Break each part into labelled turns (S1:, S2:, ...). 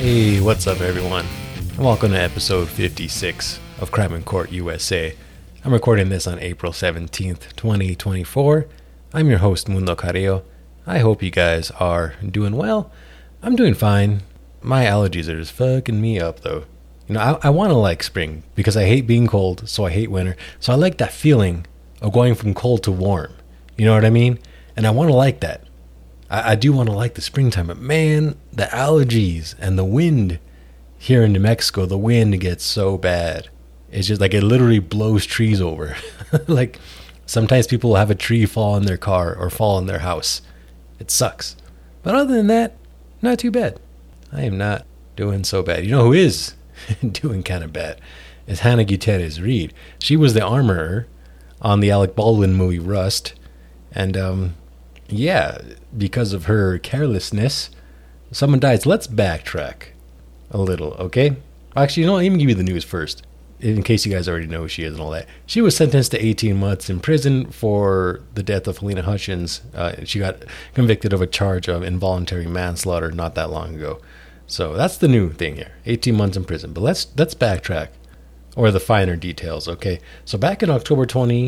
S1: Hey, what's up, everyone? And welcome to episode 56 of Crime in Court USA. I'm recording this on April 17th, 2024. I'm your host, Mundo Carrillo. I hope you guys are doing well. I'm doing fine. My allergies are just fucking me up, though. You know, I want to like spring because I hate being cold, so I hate winter. So I like that feeling of going from cold to warm. You know what I mean? And I want to like that. I do want to like the springtime, but man, the allergies and the wind here in New Mexico, the wind gets so bad. It's just like it literally blows trees over. Like sometimes people will have a tree fall in their car or fall in their house. It sucks. But other than that, not too bad. I am not doing so bad. You know who is doing kind of bad? Is Hannah Gutierrez Reed. She was the armorer on the Alec Baldwin movie Rust. And yeah, because of her carelessness, someone died. So let's backtrack a little, okay? Actually, you know what? Let me give you the news first, in case you guys already know who she is and all that. She was sentenced to 18 months in prison for the death of Halyna Hutchins. She got convicted of a charge of involuntary manslaughter not that long ago. So that's the new thing here, 18 months in prison. But let's backtrack, or the finer details, okay? So back in October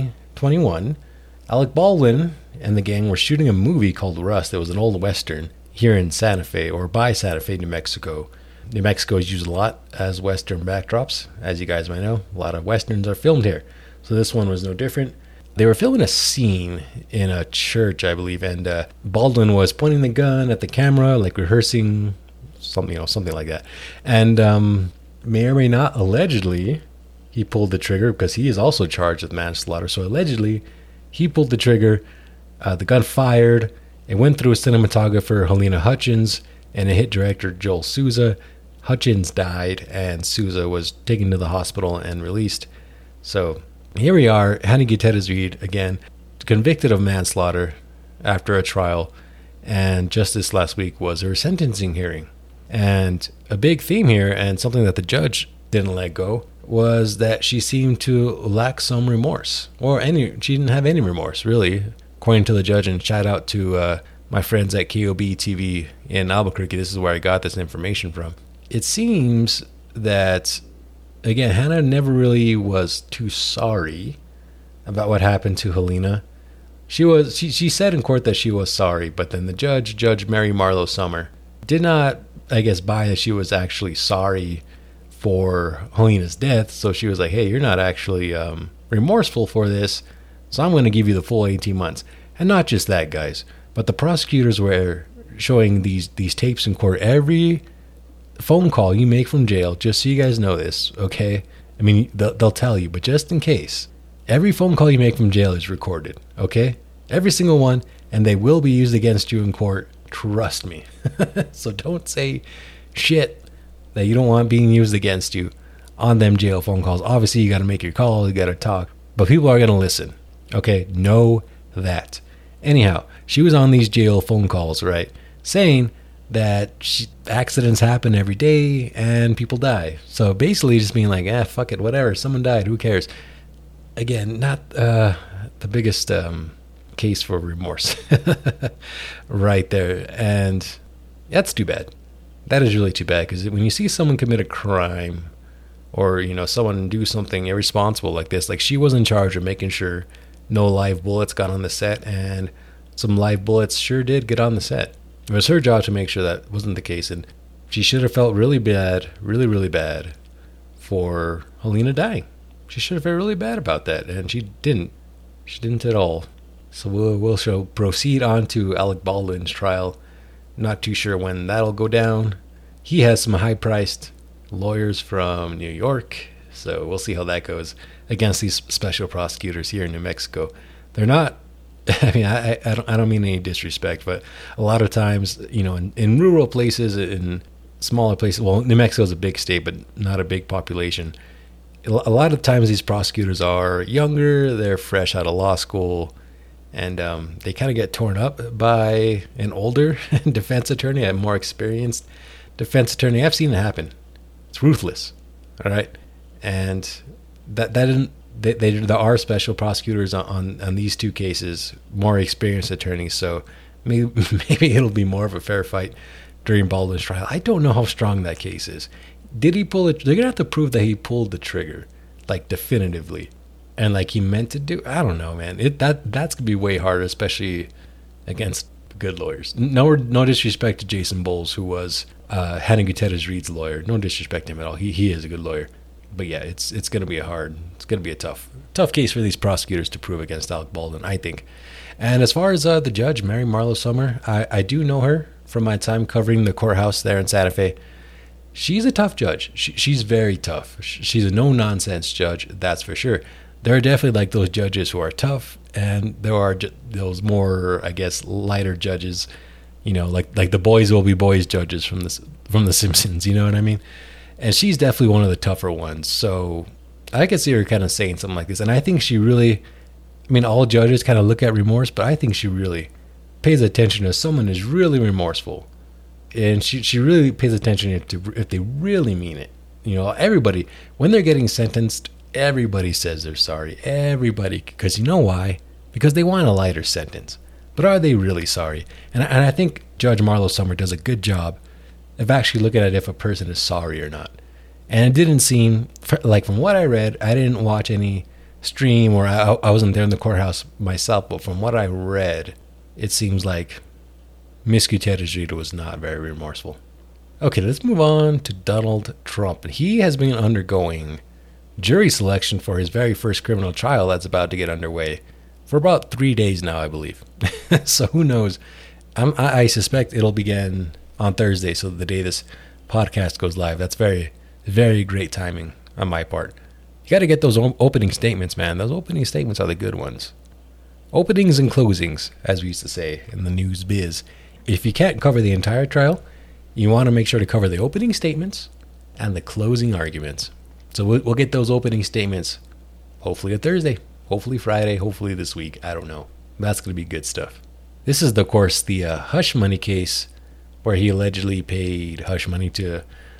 S1: 2021, Alec Baldwin and the gang were shooting a movie called Rust. It was an old Western here in Santa Fe, or by Santa Fe, New Mexico. New Mexico is used a lot as Western backdrops. As you guys might know, a lot of Westerns are filmed here. So this one was no different. They were filming a scene in a church, I believe, and Baldwin was pointing the gun at the camera, like rehearsing something, something like that. And may or may not, allegedly, he pulled the trigger because he is also charged with manslaughter. So allegedly, he pulled the trigger. The gun fired. It went through cinematographer Halyna Hutchins, and it hit director Joel Souza. Hutchins died, and Souza was taken to the hospital and released. So here we are, Hannah Gutierrez Reed, again, convicted of manslaughter after a trial. And just this last week was her sentencing hearing. And a big theme here, and something that the judge didn't let go, was that she seemed to lack some remorse. She didn't have any remorse, really, according to the judge. And shout out to my friends at KOB TV in Albuquerque. This is where I got this information from. It seems that, again, Hannah never really was too sorry about what happened to Halyna. She said in court that she was sorry, but then the Judge Mary Marlowe Summer, did not, I guess, buy that she was actually sorry for Halyna's death. So she was like, hey, you're not actually remorseful for this, so I'm going to give you the full 18 months. And not just that, guys, but the prosecutors were showing these tapes in court. Every phone call you make from jail, just so you guys know this, okay? I mean, they'll tell you, but just in case, every phone call you make from jail is recorded, okay? Every single one, and they will be used against you in court. Trust me. So don't say shit that you don't want being used against you on them jail phone calls. Obviously, you got to make your call, you got to talk, but people are going to listen, okay? Know that. Anyhow, she was on these jail phone calls, right, saying that accidents happen every day and people die. So basically just being like, fuck it, whatever, someone died, who cares? Again, not the biggest case for remorse right there. And that's too bad. That is really too bad, because when you see someone commit a crime, or someone do something irresponsible like this, like she was in charge of making sure no live bullets got on the set, and some live bullets sure did get on the set. It was her job to make sure that wasn't the case, and she should have felt really bad, really, really bad for Halyna dying. She should have felt really bad about that, and she didn't. She didn't at all. So we'll proceed on to Alec Baldwin's trial. Not too sure when that'll go down. He has some high-priced lawyers from New York, so we'll see how that goes against these special prosecutors here in New Mexico. They're not, I mean, I don't mean any disrespect, but a lot of times, in rural places, in smaller places, well, New Mexico is a big state, but not a big population. A lot of times these prosecutors are younger, they're fresh out of law school, and they kind of get torn up by an older defense attorney, a more experienced defense attorney. I've seen it happen. It's ruthless, all right? And there are special prosecutors on these two cases, more experienced attorneys, so maybe it'll be more of a fair fight during Baldwin's trial. I don't know how strong that case is. Did he pull it? They're going to have to prove that he pulled the trigger, like definitively. And like he meant to do. I don't know, man. That's going to be way harder, especially against good lawyers. No disrespect to Jason Bowles, who was Hannah Gutierrez-Reed's lawyer. No disrespect to him at all. He is a good lawyer. But yeah, it's going to be a tough case for these prosecutors to prove against Alec Baldwin, I think. And as far as the judge, Mary Marlo Summer, I do know her from my time covering the courthouse there in Santa Fe. She's a tough judge. She's very tough. She's a no-nonsense judge, that's for sure. There are definitely like those judges who are tough, and there are those more, I guess, lighter judges, you know, like the boys will be boys judges from the Simpsons, you know what I mean? And she's definitely one of the tougher ones. So I could see her kind of saying something like this. And I think she really, I mean, all judges kind of look at remorse, but I think she really pays attention to someone who's really remorseful. And she really pays attention to if they really mean it. You know, everybody, when they're getting sentenced, everybody says they're sorry. Everybody, because you know why? Because they want a lighter sentence. But are they really sorry? And I think Judge Marlo Summer does a good job of actually looking at if a person is sorry or not. And it didn't seem, like from what I read, I didn't watch any stream or I wasn't there in the courthouse myself, but from what I read, it seems like Miss Gutierrez-Reed was not very remorseful. Okay, let's move on to Donald Trump. He has been undergoing jury selection for his very first criminal trial that's about to get underway for about 3 days now, I believe. So who knows? I suspect it'll begin on Thursday, so the day this podcast goes live. That's very, very great timing on my part. You got to get those opening statements, man. Those opening statements are the good ones. Openings and closings, as we used to say in the news biz. If you can't cover the entire trial, you want to make sure to cover the opening statements and the closing arguments. So we'll get those opening statements hopefully on Thursday, hopefully Friday, hopefully this week. I don't know. That's going to be good stuff. This is, of course, the hush money case where he allegedly paid hush money to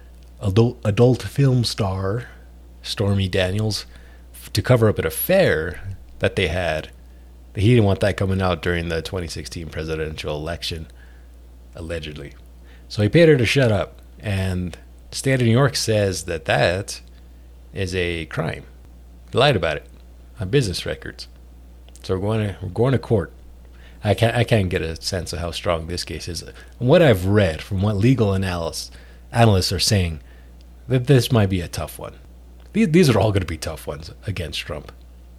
S1: adult film star Stormy Daniels to cover up an affair that they had. He didn't want that coming out during the 2016 presidential election, allegedly. So he paid her to shut up. And the state of New York says that is a crime. He lied about it on business records. So we're going to court. I can't get a sense of how strong this case is. From what I've read, from what legal analysts are saying, that this might be a tough one. These are all going to be tough ones against Trump.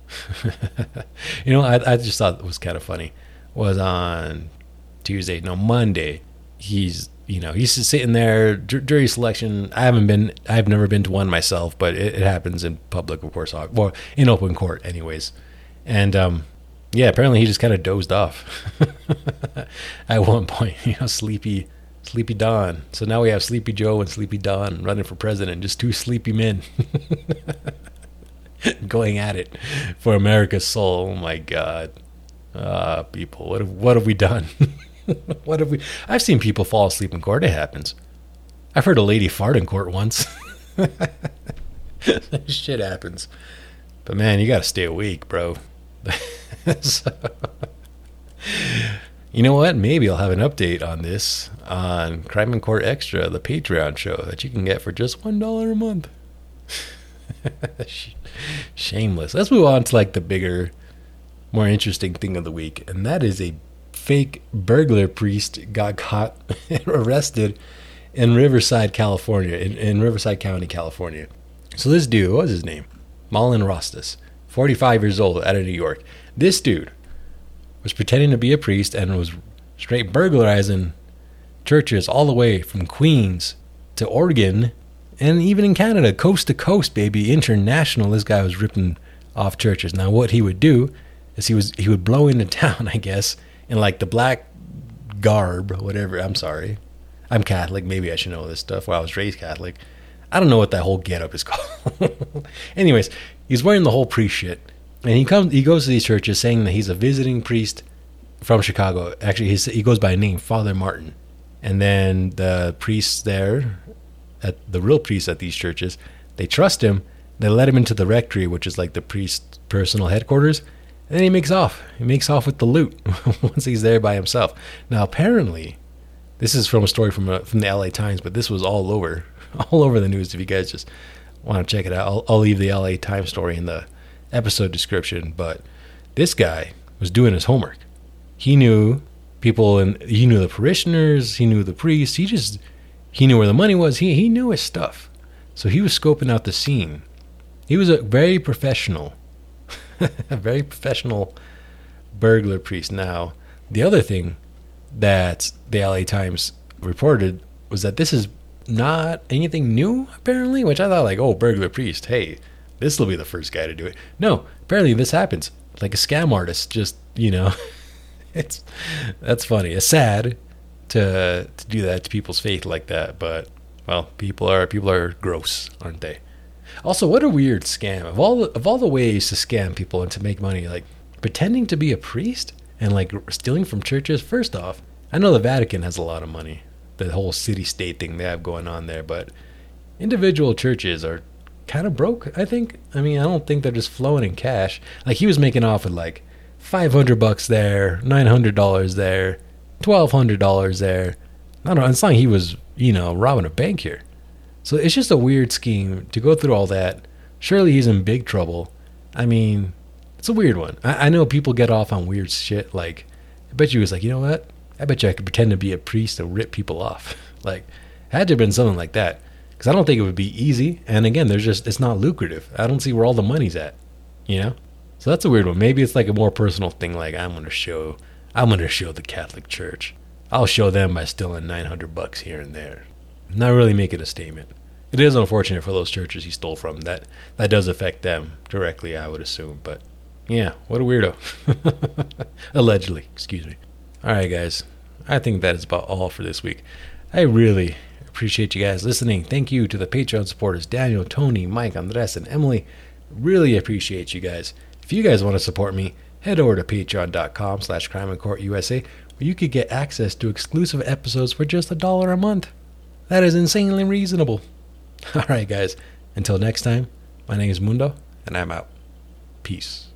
S1: You know, I just thought it was kind of funny. Was on Monday. He's sitting there, jury selection. I've never been to one myself, but it happens in public, of course, well, in open court anyways. And yeah, apparently he just kind of dozed off at one point, sleepy Don. So now we have Sleepy Joe and Sleepy Don running for president, just two sleepy men going at it for America's soul. Oh my God. People, what have we done? I've seen people fall asleep in court. It happens. I've heard a lady fart in court once. Shit happens. But man, you got to stay awake, bro. So, you know what? Maybe I'll have an update on this on Crime in Court Extra, the Patreon show that you can get for just $1 a month. Shameless. Let's move on to like the bigger, more interesting thing of the week, and that is a fake burglar priest got caught and arrested in Riverside, California, in Riverside County, California. So this dude, what was his name? Marlon Rostas, 45 years old, out of New York. This dude was pretending to be a priest and was straight burglarizing churches all the way from Queens to Oregon and even in Canada, coast to coast, baby, international. This guy was ripping off churches. Now, what he would do is he would blow into town, I guess, in like the black garb, whatever. I'm sorry. I'm Catholic. Maybe I should know this stuff. Well, I was raised Catholic. I don't know what that whole getup is called. Anyways, he's wearing the whole priest shit. And he goes to these churches saying that he's a visiting priest from Chicago. Actually, he goes by name, Father Martin. And then the priests there, the real priests at these churches, they trust him. They let him into the rectory, which is like the priest's personal headquarters. And then he makes off. He makes off with the loot once he's there by himself. Now, apparently, This is from a story from the LA Times, but this was all over the news. If you guys just want to check it out, I'll leave the LA Times story in the episode description. But this guy was doing his homework. He knew people, and he knew the parishioners, he knew the priests. He knew where the money was. He knew his stuff. So he was scoping out the scene. He was a very professional, a very professional burglar priest. Now, the other thing that the LA Times reported was that this is not anything new, apparently, which I thought, like, oh, burglar priest, hey, this will be the first guy to do it. No, apparently this happens. Like a scam artist, just, that's funny. It's sad to do that to people's faith like that, but, well, people are gross, aren't they? Also, what a weird scam. Of all the ways to scam people and to make money, like pretending to be a priest and like stealing from churches. First off, I know the Vatican has a lot of money, the whole city-state thing they have going on there, but individual churches are kind of broke, I think. I mean, I don't think they're just flowing in cash. Like, he was making off with like $500 there, $900 there, $1,200 there. I don't know. It's not like he was, robbing a bank here. So it's just a weird scheme to go through all that. Surely he's in big trouble. I mean, it's a weird one. I know people get off on weird shit. Like, I bet you was like, you know what? I bet you I could pretend to be a priest and rip people off. Like, had to have been something like that. Because I don't think it would be easy. And again, it's not lucrative. I don't see where all the money's at. So that's a weird one. Maybe it's like a more personal thing. Like, I'm gonna show the Catholic Church. I'll show them by stealing $900 here and there. Not really making a statement. It is unfortunate for those churches he stole from. That does affect them directly, I would assume. But yeah, what a weirdo. Allegedly, excuse me. All right, guys. I think that is about all for this week. I really appreciate you guys listening. Thank you to the Patreon supporters, Daniel, Tony, Mike, Andres, and Emily. Really appreciate you guys. If you guys want to support me, head over to patreon.com/crimeandcourtusa, where you could get access to exclusive episodes for just $1 a month. That is insanely reasonable. All right, guys. Until next time, my name is Mundo, and I'm out. Peace.